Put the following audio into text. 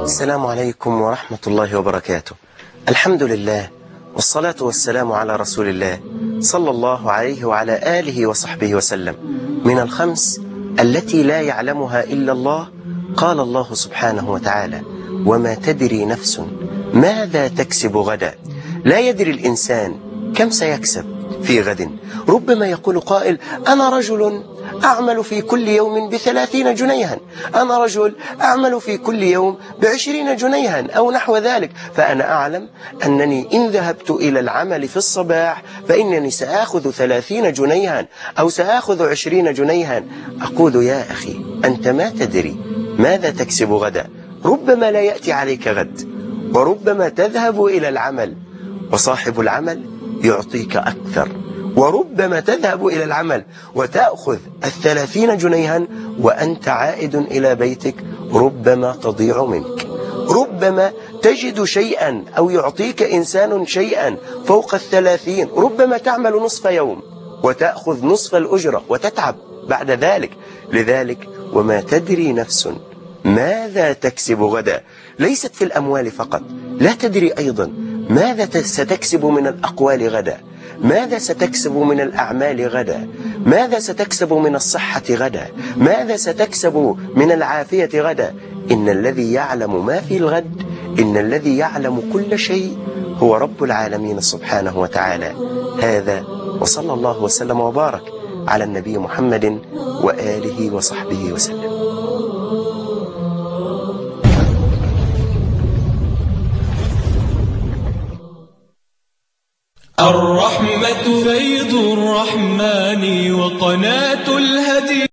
السلام عليكم ورحمة الله وبركاته. الحمد لله والصلاة والسلام على رسول الله صلى الله عليه وعلى آله وصحبه وسلم. من الخمس التي لا يعلمها إلا الله قال الله سبحانه وتعالى: وما تدري نفس ماذا تكسب غدا. لا يدري الإنسان كم سيكسب في غد. ربما يقول قائل: أنا رجل أعمل في كل يوم ب30 جنيها، أنا رجل أعمل في كل يوم ب20 جنيها أو نحو ذلك، فأنا أعلم أنني إن ذهبت إلى العمل في الصباح فإنني سآخذ 30 جنيها أو سآخذ 20 جنيها. أقول: يا أخي، أنت ما تدري ماذا تكسب غدا. ربما لا يأتي عليك غد، وربما تذهب إلى العمل وصاحب العمل يعطيك أكثر، وربما تذهب إلى العمل وتأخذ 30 جنيها وأنت عائد إلى بيتك ربما تضيع منك. ربما تجد شيئا أو يعطيك إنسان شيئا فوق 30. ربما تعمل نصف يوم وتأخذ نصف الأجرة وتتعب بعد ذلك. لذلك وما تدري نفس ماذا تكسب غدا ليست في الأموال فقط، لا تدري أيضا ماذا ستكسب من الأقوال غدا، ماذا ستكسب من الأعمال غدا، ماذا ستكسب من الصحة غدا، ماذا ستكسب من العافية غدا. إن الذي يعلم ما في الغد، إن الذي يعلم كل شيء هو رب العالمين سبحانه وتعالى. هذا وصلى الله وسلم وبارك على النبي محمد وآله وصحبه وسلم. الرحمة فيض الرحمن وقناة الهدي.